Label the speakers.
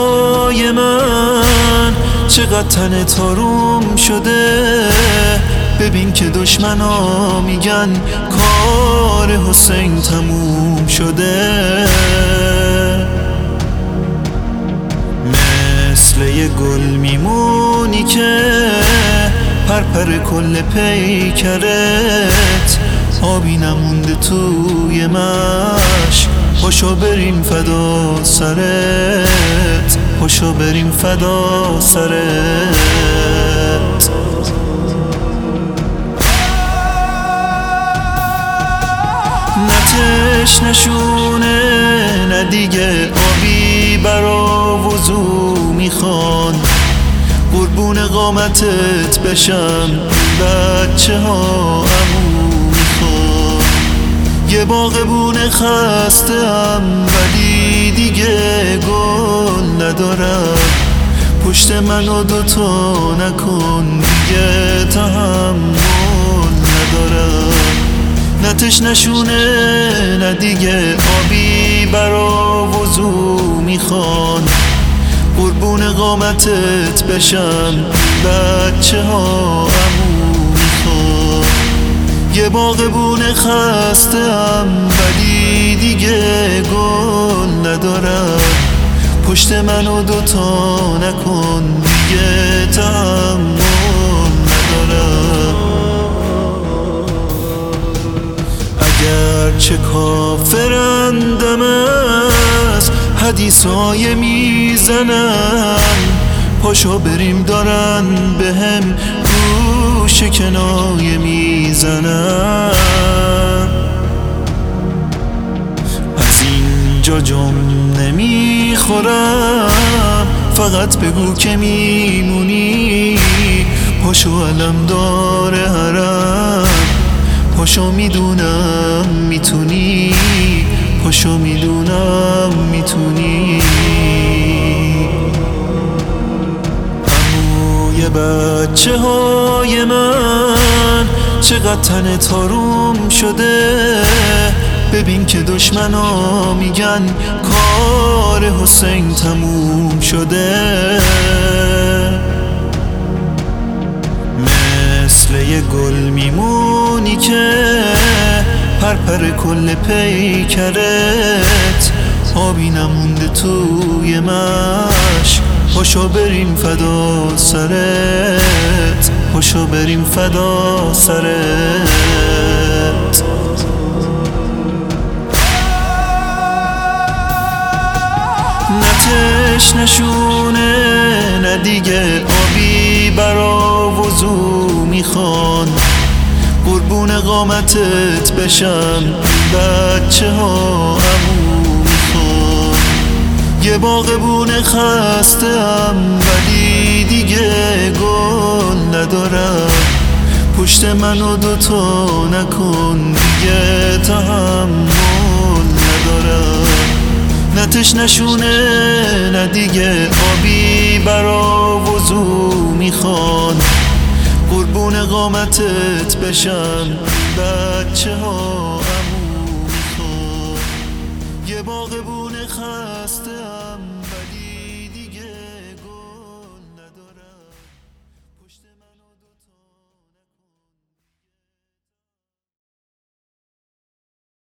Speaker 1: های من چقدر تن تاروم شده. ببین که دشمنا میگن کار حسین تموم شده. مثل یه گل میمونی که پرپر کل پیکرت آبی نمونده توی مشک. پاشو بریم فدا سرت، پاشو بریم فدا سرت. نه تشنشونه نه دیگه آبی برا وضو میخوان. قربون قامتت بشم بچه ها عمو میخوان. یه باغبون خستم ولی دیگه گل ندارم. پشت منو دوتا نکن دیگه تحمل ندارم. نه تشنشونه نه دیگه آبی برا وضو میخوان. قربون قامتت بشم بچه ها عمو میخوان. یه باغبون خستم ولی دیگه گل ندارم. پشت منو دوتا نکن دیگه تحمل ندارم. اگر چه کافرندم از حدیثای میزنن. پاشو بریم دارن بهم گوش کنایه میزنن. از اینجا جم نمیخورم فقط بگو که میمونی. پاشو علم داره حرم، پاشو میدونم میتونی، پاشو میدونم میتونی. عموی بچه های من چقدر تن تاروم شده. ببین که دشمنا میگن کار حسین تموم شده. مثل یه گل میمونی که پرپر کل پیکرت آبی نمونده توی مشک. پاشو بریم فدا سرت، پاشو بریم فدا سرت. نه تشنشونه نه دیگه آبی برا وضو میخوان. قربون قامتت بشم بچه ها عمو میخوان. یه باغبون خستم ولی دیگه گل ندارم. پشت منو دوتا نکن دیگه تحمل ندارم. نه تشنشونه نه دیگه آبی برا وضو میخوان. قربون قامتت بشم بچه ها عمو میخوان. یه باغبون خستم